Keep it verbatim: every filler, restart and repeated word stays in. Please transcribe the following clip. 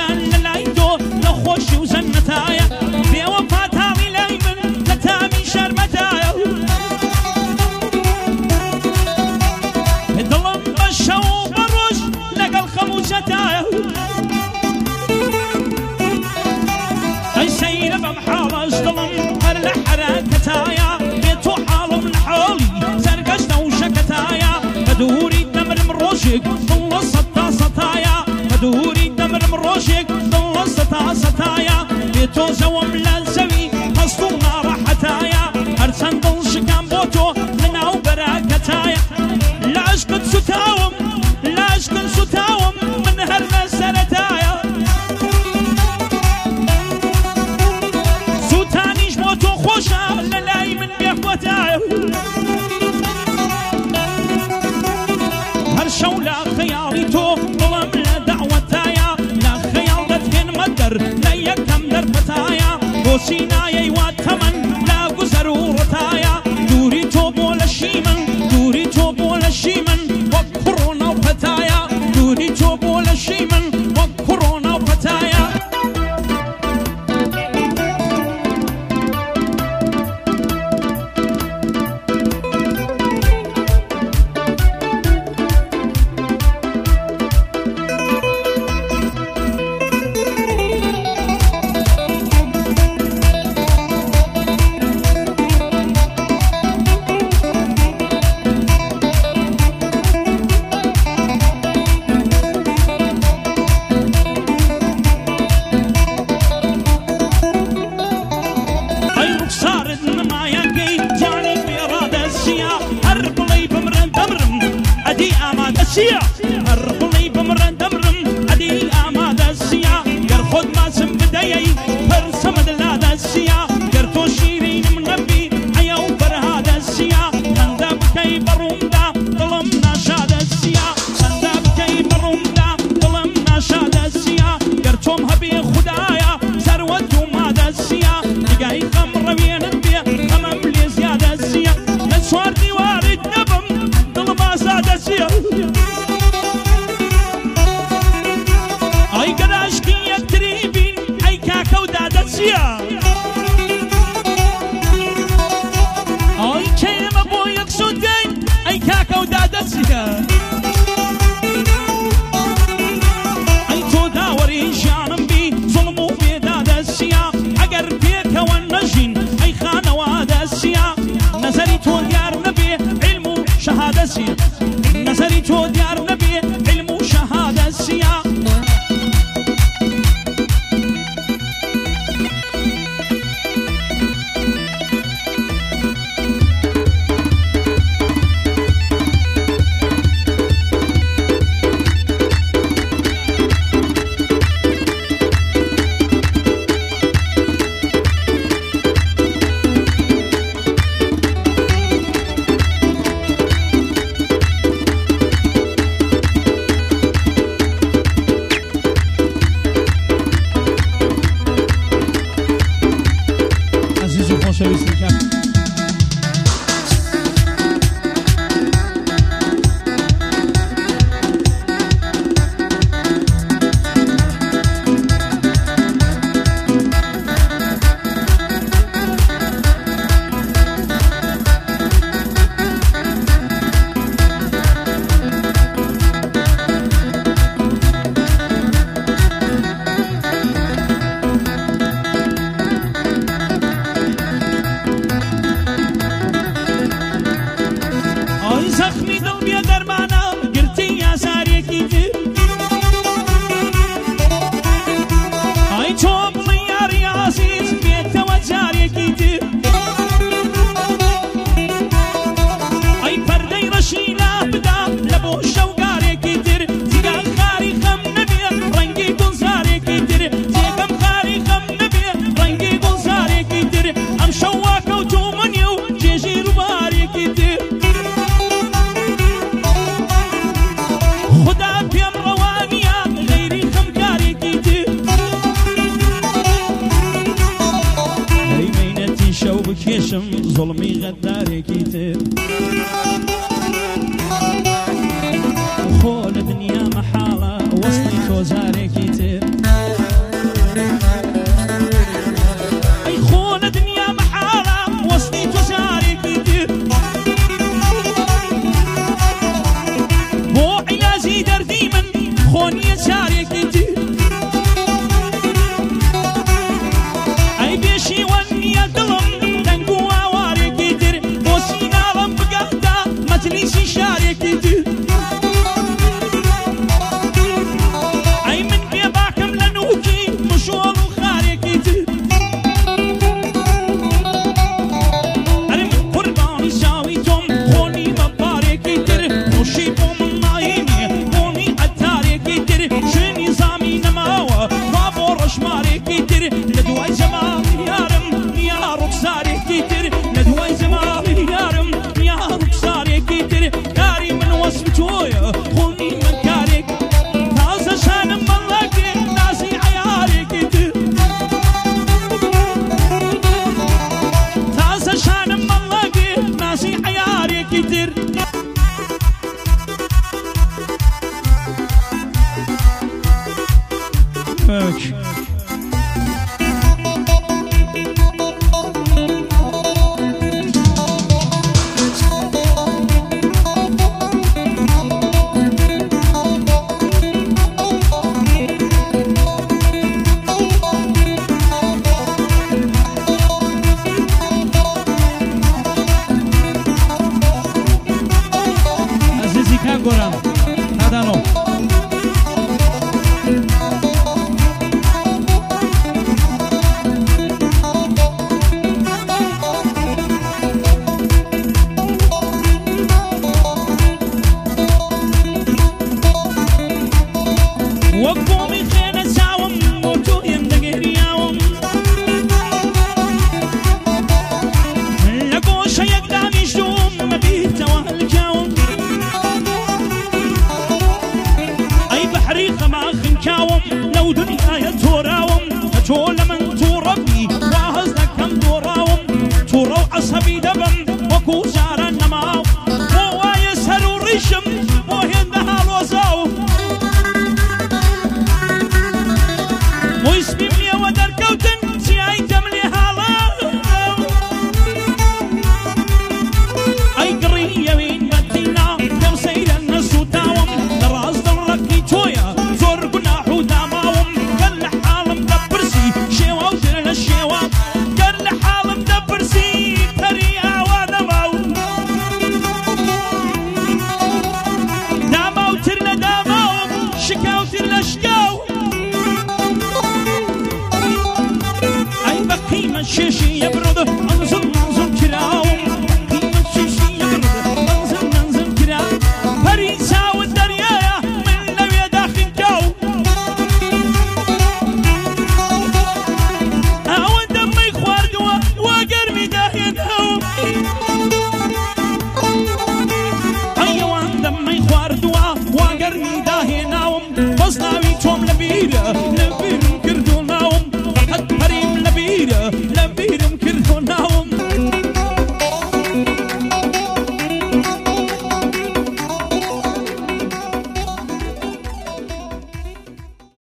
شان لای دو لخوشی و زنتایا بێوەفا تاڵی لای من لە تامی شەرمەتایە دڵم بە شەو و بە ڕۆژ لەگەڵ خەم و جەتایە ئەی سەیرە بەم حاڵەش دڵم هەر لە حەرەکەتایە بێ تۆ حاڵم لە حاڵی سەرگەشتە و شەکەتایە بە دووری دەمرم ڕۆژێک دڵە سەتا سەتایە بە دووری دەمرم ڕۆژێک دڵە سەتا سەتایە بێ تۆ زەوم لە زەوی هەست و ناڕەحەتایە هەرچەند دڵ شکام بۆ تۆ لەناو بەراکەتایە لە عشقت سوتاوم لە عشقت سوتاوم من هەر لە سەرەتایە سوتانیش بۆ تۆ خۆشە لە لای من بێخوەتایە هەر شەو لە خەیاڵی تۆ دڵم لە دەعوەتایە لە خەیاڵ دەتهێنمە دەر لە یەکەم دەرفەتایە بۆ سینایەی وا تەمەن لا گوزەر و ڕتایە دووری تۆ بۆ لەشی من دووری تۆ بۆ لەشی من وەک کوڕ و ناوپەتایە دووری تۆ بۆ لەشی من وەک کوڕ و ناوپەتایە هەر بڵی بمرە دەمرم ئەدی ئامادەسیە گەر خۆت ماسم بدەیەی پەرسەمەد لادەسیە گەر تۆ شیرینم نەبی ئەیە و بەرهادەسیە خەندە بکەی بەڕوومدا دڵم ناشادەسیە خەندە بکەی بەڕوومدا دڵم ناشادەسیە گەر تۆم هەبێ خودایە سەروەت و مادەسیە نیگای خەم ڕەوێنت بێ ئەمەم لێ زیادەسیە لە چوار دیوارت نەبم دڵم ئازادەسیە ئەی کەیمە بۆ یەک سودەی ئەی کاکە و دادەچیە ئەی تۆ داوەری ژیانم بی زوڵم و بێدادەچیە ئەگەر پێکەوە نەژین ئەی خانەوە دەچیە نەزەری تۆ دیار نەبێ عیلم و شەهادەچیە نەزەری تۆ دیار نەبێ عیلم و شەهادەچیە بکێشم زوڵمی غەدارێکی تر خۆ لە دنیا مەحاڵە وەستی تۆزارێکی تر لدواي زمان يارم يا رخصاري كتر لدواي زمان يارم يا رخصاري كتر كاري من وصف جويا خوني من كارك تازة شانم ملك ناسي عياري كتر تازة شانم ملك ناسي عياري كتر Okay. Azizi Kagora, Nadano. وقومي خينا ساوم موتو يندقر ياوم لقو شيق داني شوم مبيت والكاوم اي بحري خماخ كاوم لو دنيا يتوراوم تول من توربي واهز لكم توراوم تورو عصبي دبم